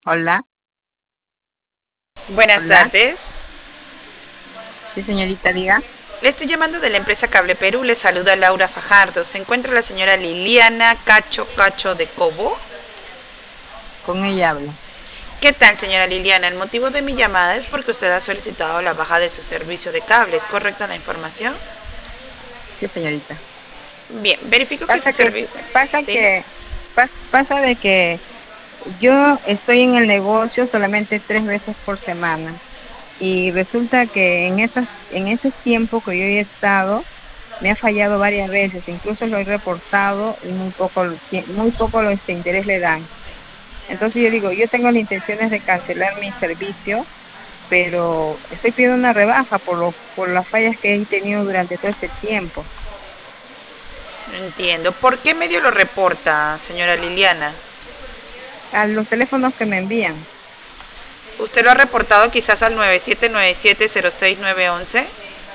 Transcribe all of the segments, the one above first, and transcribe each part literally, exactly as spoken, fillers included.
Hola, Buenas hola. tardes. Sí, señorita, diga. Le estoy llamando de la empresa Cable Perú. Le saluda Laura Fajardo. Se encuentra la señora Liliana Cacho Cacho de Cobo. Con ella hablo. ¿Qué tal, señora Liliana? El motivo de mi llamada es porque usted ha solicitado la baja de su servicio de cable. ¿Es correcta la información? Sí, señorita. Bien, verifico que su Pasa que, servicio... pasa Sí. que, pas- pasa de que yo estoy en el negocio solamente tres veces por semana y resulta que en esas, en ese tiempo que yo he estado, me ha fallado varias veces, incluso lo he reportado y muy poco, tie- muy poco lo, este interés le dan. Entonces yo digo, yo tengo las intenciones de cancelar mi servicio, pero estoy pidiendo una rebaja por lo, por las fallas que he tenido durante todo este tiempo. Entiendo. ¿Por qué medio lo reporta, señora Liliana? A los teléfonos que me envían. ¿Usted lo ha reportado quizás al nueve siete nueve siete cero seis nueve once?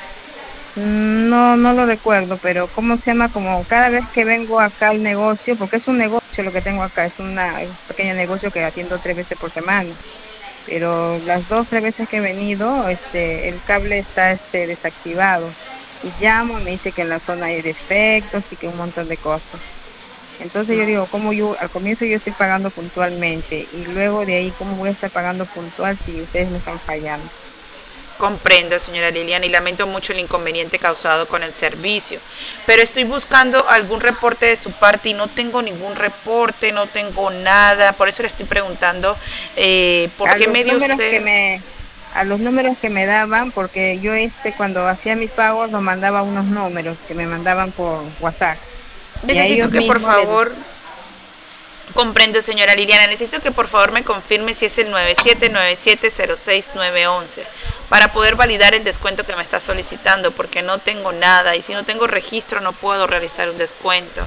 Mm, No, no lo recuerdo, pero ¿cómo se llama? Como cada vez que vengo acá al negocio, porque es un negocio lo que tengo acá, es una, es un pequeño negocio que atiendo tres veces por semana, pero las dos, tres veces que he venido, este, el cable está, este, desactivado y llamo, me dice que en la zona hay defectos y que un montón de cosas. Entonces yo digo, ¿cómo yo, al comienzo yo estoy pagando puntualmente y luego de ahí, ¿cómo voy a estar pagando puntual si ustedes me están fallando? Comprendo, señora Liliana, y lamento mucho el inconveniente causado con el servicio. Pero estoy buscando algún reporte de su parte y no tengo ningún reporte, no tengo nada. Por eso le estoy preguntando eh, por A qué los medio números que usted... me, a los números que me daban, porque yo este cuando hacía mi pago nos mandaba unos números que me mandaban por WhatsApp y a Necesito ellos que por mismos les, favor... Comprendo, señora Liliana. Necesito que por favor me confirme si es el nueve siete nueve siete cero seis nueve once para poder validar el descuento que me está solicitando, porque no tengo nada y si no tengo registro no puedo realizar un descuento.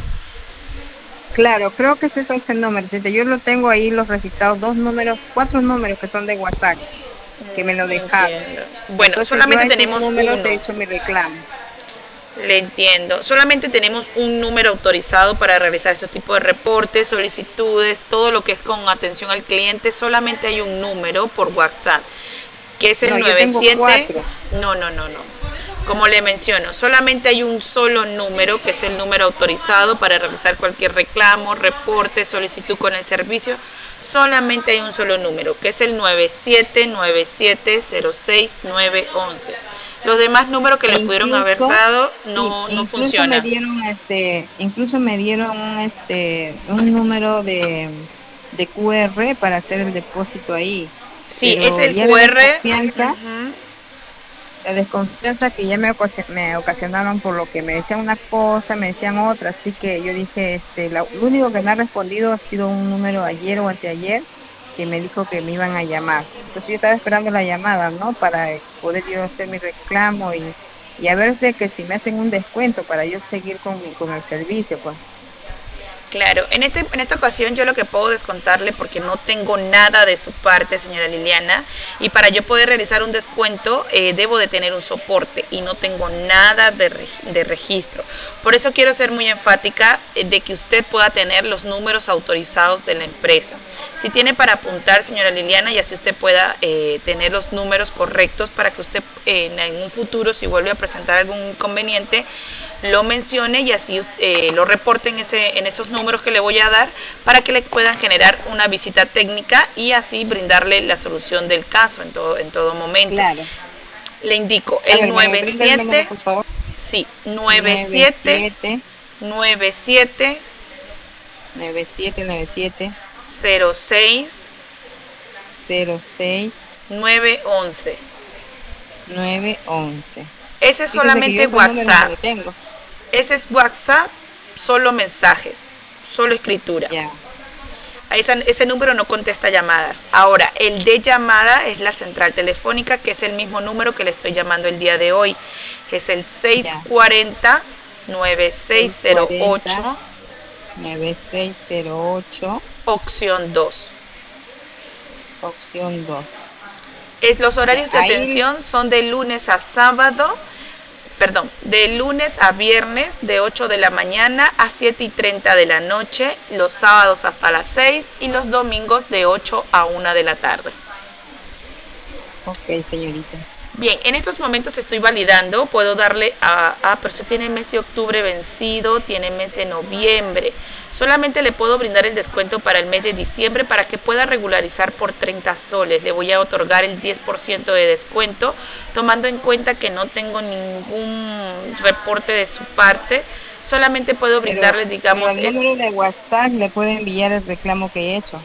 claro, creo que ese es ese número, señorita. Yo lo tengo ahí los registrados, dos números, cuatro números que son de WhatsApp, que me lo dejaron. Entiendo. Bueno, Entonces yo solamente a esos tenemos números uno. he hecho mi reclamo. Le entiendo. Solamente tenemos un número autorizado para realizar este tipo de reportes, solicitudes, todo lo que es con atención al cliente. Solamente hay un número por WhatsApp, que es No, el yo nueve tengo siete. cuatro. No, no, no, no. Como le menciono, solamente hay un solo número, que es el número autorizado para realizar cualquier reclamo, reporte, solicitud con el servicio. Solamente hay un solo número, que es el nueve siete nueve siete cero seis nueve once. Los demás números que E le pudieron haber incluso, dado sí, no, no incluso me funciona. dieron este, incluso me dieron un este, un número de, de Q R para hacer el depósito ahí, Sí, es pero el ya la Q R. desconfianza, la desconfianza que ya me, ocasi- me ocasionaron por lo que me decían una cosa, me decían otra, así que yo dije, este, la- lo único que me ha respondido ha sido un número ayer o anteayer que me dijo que me iban a llamar. Entonces yo estaba esperando la llamada, ¿no? Para eh, poder yo hacer mi reclamo y, y a ver de que si me hacen un descuento para yo seguir con mi, con el servicio, pues. Claro, en, este, en esta ocasión yo lo que puedo descontarle, porque no tengo nada de su parte, señora Liliana, y para yo poder realizar un descuento eh, debo de tener un soporte y no tengo nada de, de registro. Por eso quiero ser muy enfática eh, de que usted pueda tener los números autorizados de la empresa. Si tiene para apuntar, señora Liliana, y así usted pueda eh, tener los números correctos para que usted eh, en un futuro, si vuelve a presentar algún inconveniente, lo mencione y así eh, lo reporte en, ese, en esos números que le voy a dar para que le puedan generar una visita técnica y así brindarle la solución del caso en todo, en todo momento. Claro. Le indico A el ver, ¿me nueve brinda el número, siete por favor? sí, nueve Nueve siete siete nueve siete nueve siete nueve siete cero seis cero seis nueve once. nueve once. Ese es Fíjese que yo solamente esos números no WhatsApp. lo tengo. Ese es WhatsApp, solo mensajes, solo escritura. Ya, Esa, ese número no contesta llamadas. Ahora, el de llamada es la central telefónica, que es el mismo número que le estoy llamando el día de hoy. Es el ya. seis cuatro cero nueve seis seis cero cuarenta ocho, nueve seis cero ocho opción dos. opción dos. Es, los Ya, horarios de ahí, atención son de lunes a sábado, perdón, de lunes a viernes de ocho de la mañana a siete y treinta de la noche, los sábados hasta las seis y los domingos de ocho a una de la tarde. Ok, señorita. Bien, en estos momentos estoy validando, puedo darle a, ah, pero usted tiene mes de octubre vencido, tiene mes de noviembre. Solamente le puedo brindar el descuento para el mes de diciembre para que pueda regularizar por treinta soles. Le voy a otorgar el diez por ciento de descuento, tomando en cuenta que no tengo ningún reporte de su parte. Solamente puedo brindarle, Pero, digamos, pero al número de WhatsApp le puede enviar el reclamo que he hecho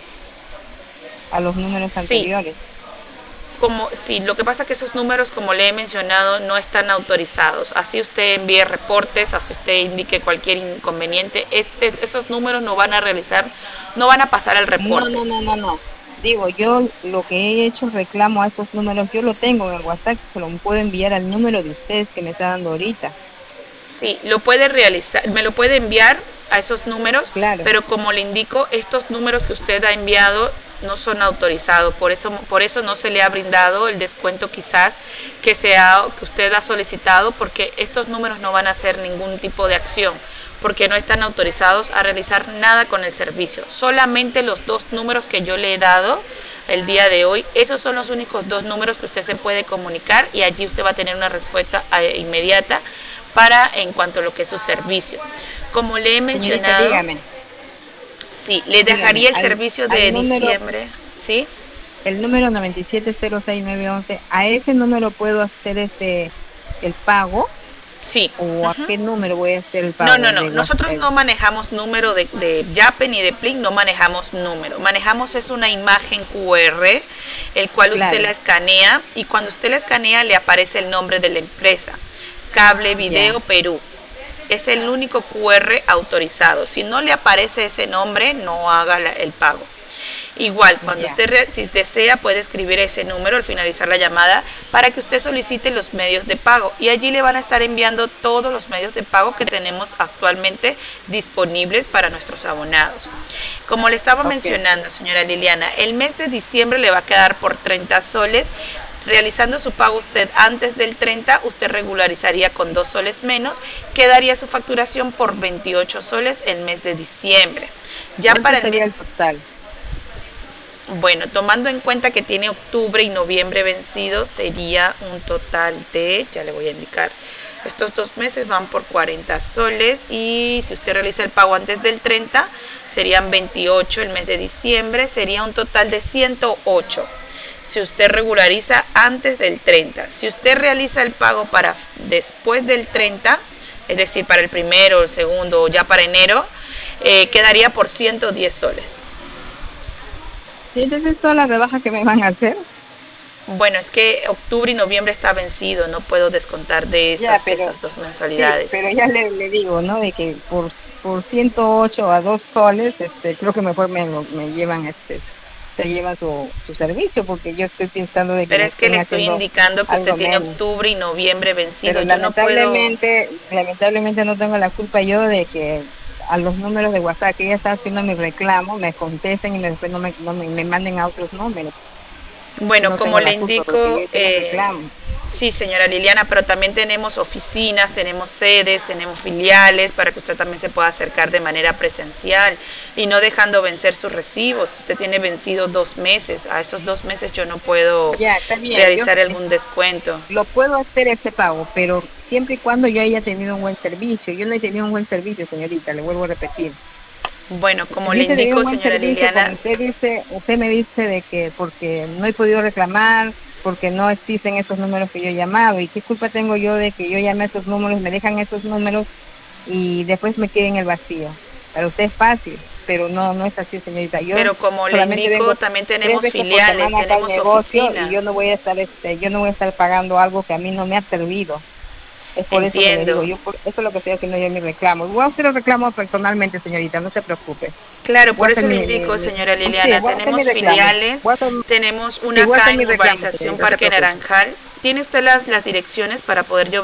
a los números sí. anteriores. Como, sí, lo que pasa es que esos números, como le he mencionado, no están autorizados. Así usted envíe reportes, así usted indique cualquier inconveniente, este, esos números no van a realizar, no van a pasar al reporte. No, no, no, no, no. Digo, yo lo que he hecho reclamo a esos números, yo lo tengo en el WhatsApp, se lo puedo enviar al número de ustedes que me está dando ahorita. Sí, lo puede realizar, me lo puede enviar a esos números, claro. Pero como le indico, estos números que usted ha enviado no son autorizados, por eso, por eso no se le ha brindado el descuento quizás que, sea, que usted ha solicitado, porque estos números no van a hacer ningún tipo de acción, porque no están autorizados a realizar nada con el servicio. Solamente los dos números que yo le he dado el día de hoy, esos son los únicos dos números que usted se puede comunicar y allí usted va a tener una respuesta eh, inmediata para en cuanto a lo que es su servicio. Como le he mencionado, señorita, dígame. Sí, le dejaría dígame, el al, servicio de número, diciembre, ¿sí? El número noventa y siete cero seis nueve once, ¿a ese número puedo hacer este el pago? Sí. ¿O uh-huh. a qué número voy a hacer el pago? No, no, no. Nosotros no manejamos número de, de Yape ni de Plin, no manejamos número. Manejamos es una imagen cu erre, el cual claro. usted la escanea y cuando usted la escanea le aparece el nombre de la empresa. Cable Video yeah. Perú. Es el único cu erre autorizado. Si no le aparece ese nombre, no haga la, el pago. Igual, cuando yeah. usted si desea puede escribir ese número al finalizar la llamada para que usted solicite los medios de pago y allí le van a estar enviando todos los medios de pago que tenemos actualmente disponibles para nuestros abonados. Como le estaba okay. mencionando, señora Liliana, el mes de diciembre le va a quedar por treinta soles. Realizando su pago usted antes del treinta, usted regularizaría con dos soles menos, quedaría su facturación por veintiocho soles el mes de diciembre. Ya para el mes... el total? Bueno, tomando en cuenta que tiene octubre y noviembre vencidos, sería un total de, ya le voy a indicar, estos dos meses van por cuarenta soles y si usted realiza el pago antes del treinta, serían veintiocho el mes de diciembre, sería un total de ciento ocho. Si usted regulariza antes del treinta, si usted realiza el pago para después del treinta, es decir, para el primero, el segundo o ya para enero, eh, quedaría por ciento diez soles. ¿Y entonces todas las rebajas que me van a hacer? Bueno, es que octubre y noviembre está vencido, no puedo descontar de esas, ya, pero, esas dos mensualidades. Sí, pero ya le, le digo, ¿no? De que por, por ciento ocho a dos soles, este, creo que mejor me, me llevan este... se llevan su, su servicio, porque yo estoy pensando de que... Pero es que le estoy indicando que usted tiene menos. octubre y noviembre vencido. Pero yo lamentablemente, no puedo... lamentablemente no tengo la culpa yo de que a los números de WhatsApp que ella está haciendo mi reclamo, me contesten y me, después no me, no me, me manden a otros números. Bueno, no como le indico... Eh, sí, señora Liliana, pero también tenemos oficinas, tenemos sedes, tenemos filiales para que usted también se pueda acercar de manera presencial y no dejando vencer sus recibos. Usted tiene vencido dos meses, a esos dos meses yo no puedo ya, bien, realizar yo, algún descuento. Lo puedo hacer ese pago, pero siempre y cuando yo haya tenido un buen servicio. Yo no he tenido un buen servicio, señorita, le vuelvo a repetir. Bueno, como le indico, señora Liliana... Usted dice, usted me dice de que porque no he podido reclamar, porque no existen esos números que yo he llamado. ¿Y qué culpa tengo yo de que yo llame a esos números, me dejan esos números y después me queden en el vacío? Para usted es fácil, pero no no es así, señorita. Yo pero como le indico, también tenemos filiales, tenemos oficinas. Y yo no voy a estar, este, yo no voy a estar pagando algo que a mí no me ha servido. Es por Entiendo. eso que le digo, yo por, eso es lo que estoy haciendo yo en mi reclamo. Voy a hacer el reclamo personalmente, señorita, no se preocupe. Claro, por eso le indico, señora Liliana, sí, tenemos filiales, hacer, tenemos una sí, acá en Urbanización Parque Naranjal. ¿Tiene usted las, las direcciones para poder yo